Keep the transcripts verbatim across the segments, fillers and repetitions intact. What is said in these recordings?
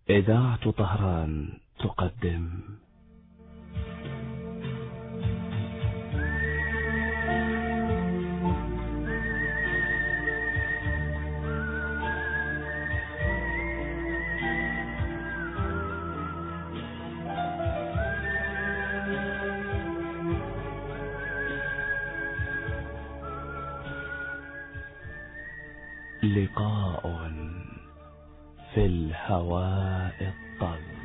إذاعة طهران تقدم لقاء في الهواء الطلق.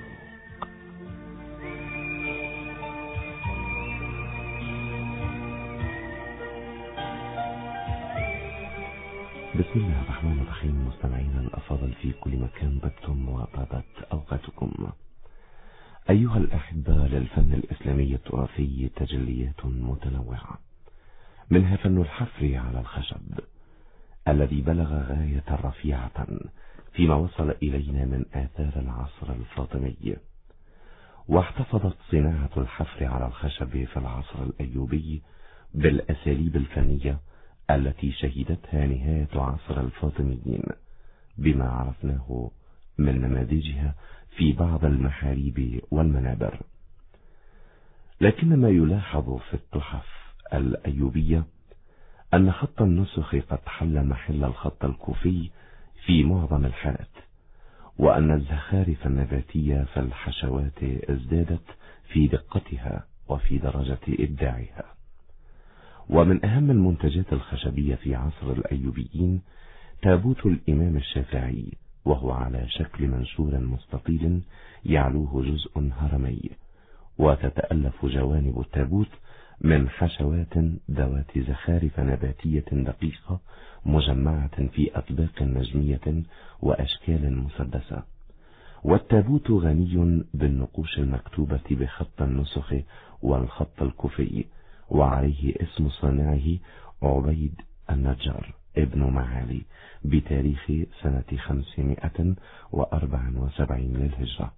بسم الله الرحمن الرحيم. مستمعينا الأفاضل في كل مكان طبتم وطابت أوقاتكم. أيها الأحبة، للفن الإسلامي التراثي تجليات متنوعة، منها فن الحفر على الخشب الذي بلغ غاية رفيعة فيما وصل إلينا من آثار العصر الفاطمي، واحتفظت صناعة الحفر على الخشب في العصر الأيوبي بالأساليب الفنية التي شهدتها نهاية عصر الفاطميين بما عرفناه من نماذجها في بعض المحاريب والمنابر. لكن ما يلاحظ في التحف الأيوبية أن خط النسخ قد حل محل الخط الكوفي في معظم الحالات، وأن الزخارف النباتية في الحشوات ازدادت في دقتها وفي درجة إبداعها. ومن أهم المنتجات الخشبية في عصر الأيوبيين تابوت الإمام الشافعي، وهو على شكل منشور مستطيل يعلوه جزء هرمي، وتتألف جوانب التابوت من حشوات ذوات زخارف نباتية دقيقة مجمعة في أطباق نجمية وأشكال مسدسة. والتابوت غني بالنقوش المكتوبة بخط النسخ والخط الكوفي، وعليه اسم صانعه عبيد النجار ابن معالي بتاريخ سنة خمسمائة وأربعة وسبعين للهجرة.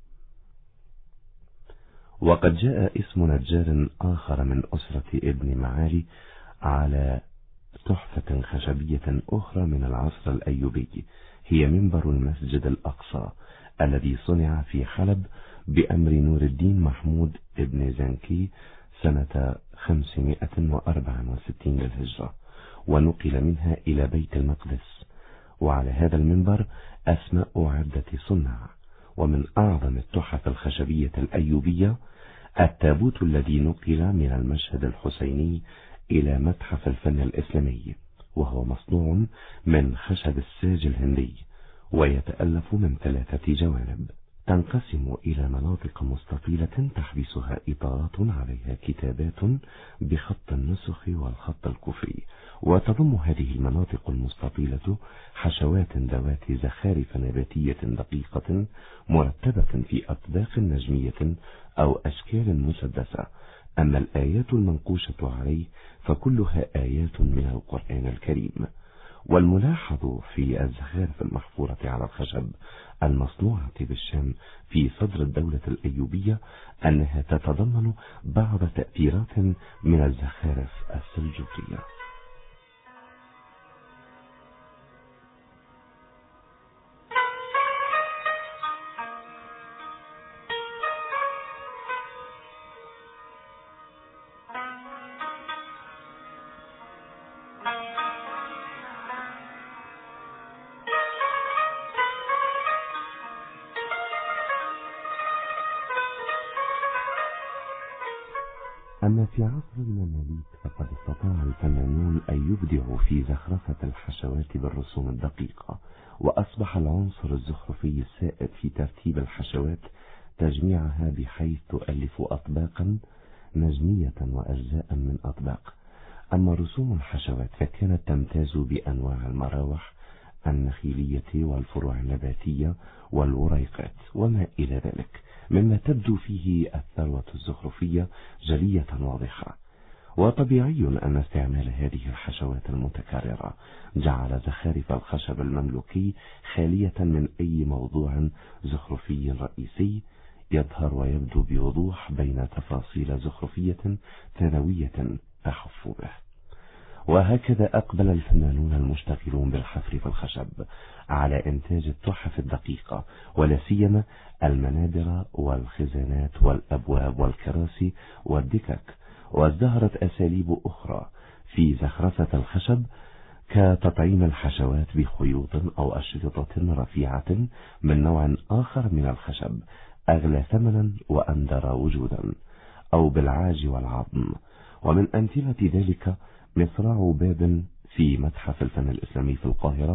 وقد جاء اسم نجار آخر من أسرة ابن معالي على تحفة خشبية أخرى من العصر الأيوبي، هي منبر المسجد الأقصى الذي صنع في حلب بأمر نور الدين محمود ابن زنكي سنة خمسمائة وأربعة وستين للهجرة، ونقل منها إلى بيت المقدس. وعلى هذا المنبر أسماء عدة صنع. ومن أعظم التحف الخشبية الأيوبية التابوت الذي نقل من المشهد الحسيني إلى متحف الفن الإسلامي، وهو مصنوع من خشب الساج الهندي، ويتألف من ثلاثة جوانب تنقسم إلى مناطق مستطيلة تحبسها إطارات عليها كتابات بخط النسخ والخط الكوفي، وتضم هذه المناطق المستطيلة حشوات ذوات زخارف نباتية دقيقة مرتبة في أطباق نجمية أو أشكال مسدسة. أما الآيات المنقوشة عليه فكلها آيات من القرآن الكريم. والملاحظ في الزخارف المحفورة على الخشب المصنوعة بالشام في صدر الدولة الأيوبية أنها تتضمن بعض تأثيرات من الزخارف السلجوقية. أما في عصر المماليك فقد استطاع الفنانون أن يبدعوا في زخرفة الحشوات بالرسوم الدقيقة، وأصبح العنصر الزخرفي السائد في ترتيب الحشوات تجميعها بحيث تؤلف أطباقا نجمية وأجزاء من أطباق. أما رسوم الحشوات فكانت تمتاز بأنواع المراوح النخيلية والفروع النباتية والوريقات وما إلى ذلك، مما تبدو فيه الثروة الزخرفية جلية واضحة. وطبيعي أن استعمال هذه الحشوات المتكررة جعل زخارف الخشب المملوكي خالية من أي موضوع زخرفي رئيسي يظهر ويبدو بوضوح بين تفاصيل زخرفية ثانوية تحف به. وهكذا أقبل الفنانون المشتغلون بالحفر في الخشب على إنتاج التحف الدقيقة، ولا سيما المنابر والخزانات والأبواب والكراسي والدكك. وازدهرت أساليب أخرى في زخرفة الخشب كتطعيم الحشوات بخيوط أو أشرطة رفيعة من نوع آخر من الخشب أغلى ثمنا وأندر وجودا، أو بالعاج والعظم. ومن أمثلة ذلك مصراع باب في متحف الفن الإسلامي في القاهرة،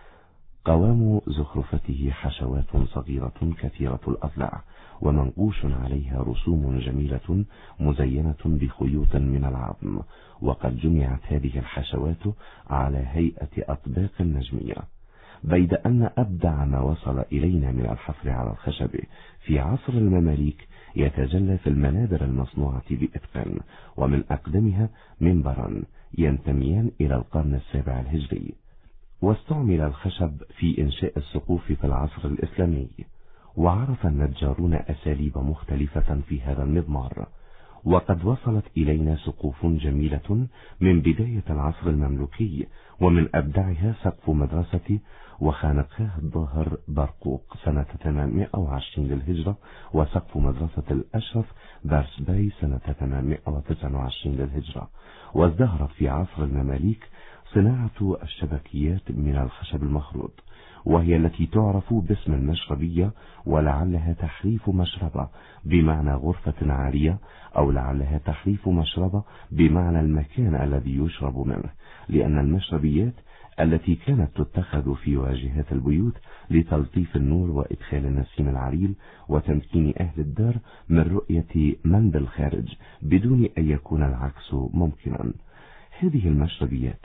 قوام زخرفته حشوات صغيرة كثيرة الأضلاع ومنقوش عليها رسوم جميلة مزينة بخيوط من العظم، وقد جمعت هذه الحشوات على هيئة أطباق نجمية. بيد أن أبدع ما وصل إلينا من الحفر على الخشب في عصر المماليك يتجلى في المنابر المصنوعة بإتقان، ومن أقدمها منبرا ينتميان إلى القرن السابع الهجري. واستعمل الخشب في إنشاء السقوف في العصر الإسلامي، وعرف النجارون أساليب مختلفة في هذا المضمار. وقد وصلت إلينا سقوف جميلة من بداية العصر المملوكي، ومن أبدعها سقف مدرسة وخانقاه الظاهر برقوق سنة ثمانمائة وعشرين للهجرة، وسقف مدرسة الأشرف بارسباي سنة ثمانمائة وتسعة وعشرين للهجرة. وازدهرت في عصر المماليك صناعة الشبكيات من الخشب المخروط، وهي التي تعرف باسم المشربية، ولعلها تحريف مشربة بمعنى غرفة عالية، أو لعلها تحريف مشربة بمعنى المكان الذي يشرب منه، لأن المشربيات التي كانت تتخذ في واجهات البيوت لتلطيف النور وإدخال النسيم العليل وتمكين أهل الدار من رؤية من بالخارج بدون أن يكون العكس ممكنا. هذه المشربيات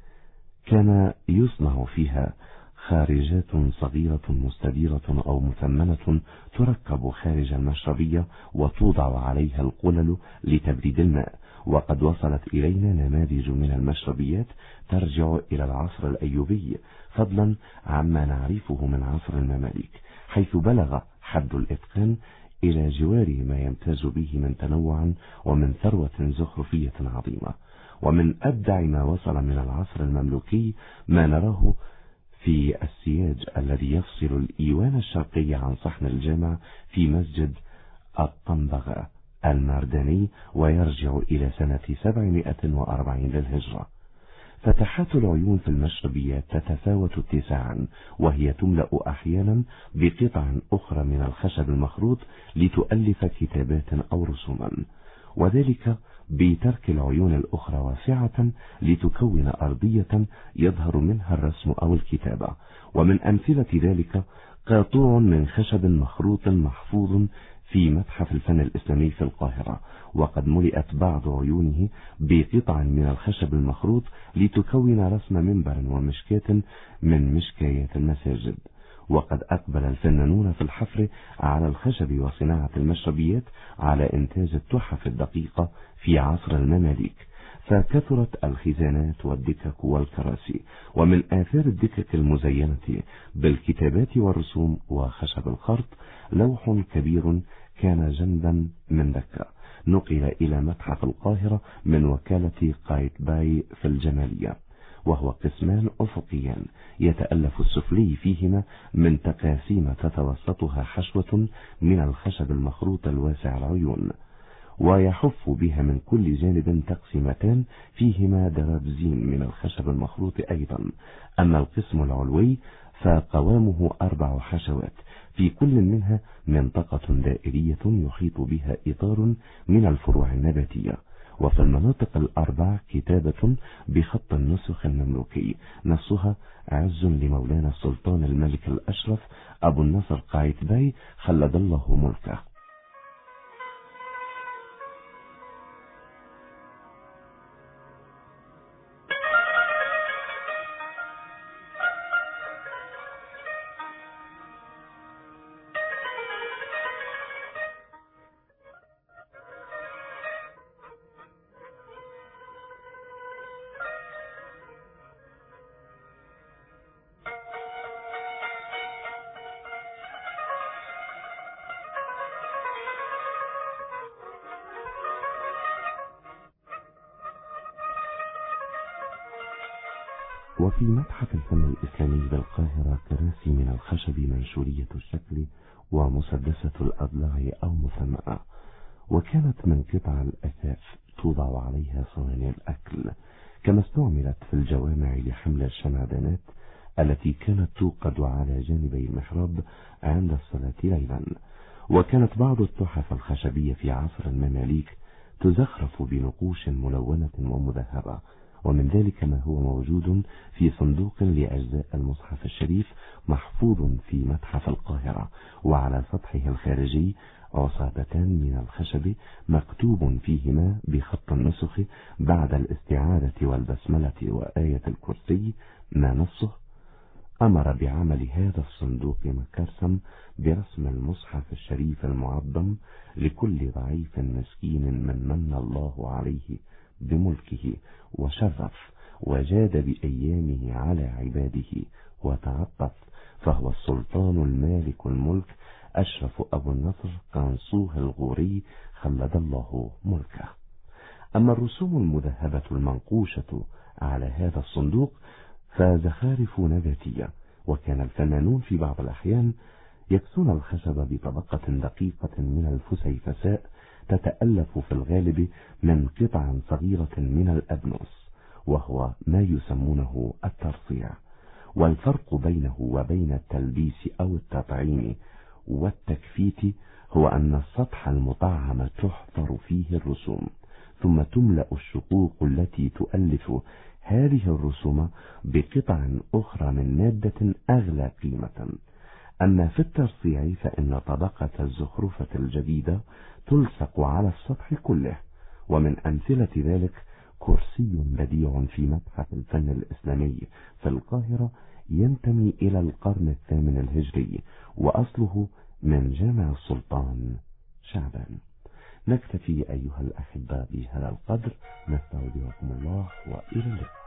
كان يصنع فيها خارجات صغيرة مستديرة أو مثمنة تركب خارج المشربية وتوضع عليها القلل لتبريد الماء. وقد وصلت إلينا نماذج من المشربيات ترجع إلى العصر الأيوبي، فضلا عما نعرفه من عصر المماليك، حيث بلغ حد الإتقان إلى جوار ما يمتاز به من تنوع ومن ثروة زخرفية عظيمة. ومن أبدع ما وصل من العصر المملوكي ما نراه في السياج الذي يفصل الإيوان الشرقي عن صحن الجامع في مسجد الطنبغة المرداني، ويرجع إلى سنة سبعمائة وأربعين للهجرة. فتحات العيون في المشربيات تتفاوت اتساعا، وهي تملأ أحيانا بقطع أخرى من الخشب المخروط لتؤلف كتابات أو رسوما، وذلك بترك العيون الأخرى واسعة لتكون أرضية يظهر منها الرسم أو الكتابة. ومن أمثلة ذلك قاطوع من خشب مخروط محفوظ في متحف الفن الإسلامي في القاهرة، وقد ملئت بعض عيونه بقطع من الخشب المخروط لتكون رسم منبر ومشكاة من مشكايات المساجد. وقد أقبل الفنانون في الحفر على الخشب وصناعة المشربيات على إنتاج التحف الدقيقة في عصر المماليك، فكثرت الخزانات والدكك والكراسي. ومن آثار الدكك المزينة بالكتابات والرسوم وخشب الخرط لوح كبير كان جنبا من دكة، نقل إلى متحف القاهرة من وكالة قايتباي في الجمالية، وهو قسمان أفقيان يتألف السفلي فيهما من تقاسيم تتوسطها حشوة من الخشب المخروط الواسع العيون، ويحف بها من كل جانب تقسيمتان فيهما درابزين من الخشب المخروط أيضا. أما القسم العلوي فقوامه أربع حشوات، في كل منها منطقة دائرية يحيط بها إطار من الفروع النباتية. وفي المناطق الأربع كتابة بخط النسخ المملوكي، نصها عز لمولانا السلطان الملك الأشرف أبو النصر قايتباي خلد الله ملكه. وفي متحف الفن الإسلامي بالقاهرة كراسي من الخشب منشورية الشكل ومسدسة الأضلاع أو مثمأة، وكانت من قطع الأثاث توضع عليها صواني الأكل، كما استعملت في الجوامع لحمل الشمعدانات التي كانت توقد على جانبي المحراب عند الصلاة ليلا. وكانت بعض التحف الخشبية في عصر المماليك تزخرف بنقوش ملونة ومذهبة، ومن ذلك ما هو موجود في صندوق لأجزاء المصحف الشريف محفوظ في متحف القاهرة، وعلى سطحه الخارجي عصابتان من الخشب مكتوب فيهما بخط النسخ بعد الاستعاذة والبسملة وآية الكرسي ما نصه: أمر بعمل هذا الصندوق مكرسم برسم المصحف الشريف المعظم لكل ضعيف مسكين من من الله عليه بملكه وشرف وجاد بأيامه على عباده وتعطف، فهو السلطان المالك الملك أشرف أبو النصر قنصوه الغوري خلد الله ملكه. أما الرسوم المذهبة المنقوشة على هذا الصندوق فزخارف نباتية، وكان الفنانون في بعض الأحيان يكسون الخشب بطبقة دقيقة من الفسيفساء تتألف في الغالب من قطع صغيرة من الأبنوس، وهو ما يسمونه الترصيع. والفرق بينه وبين التلبيس أو التطعيم والتكفيت هو أن السطح المطعم تحفر فيه الرسوم، ثم تملأ الشقوق التي تؤلف هذه الرسوم بقطع أخرى من مادة أغلى قيمة. أما في الترصيع فإن طبقة الزخرفة الجديدة تلصق على السطح كله، ومن أمثلة ذلك كرسي بديع في متحف الفن الإسلامي في القاهرة ينتمي إلى القرن الثامن الهجري، وأصله من جامع السلطان شعبان. نكتفي أيها الأحباء بهذا القدر، نستودعكم الله وإلى اللقاء.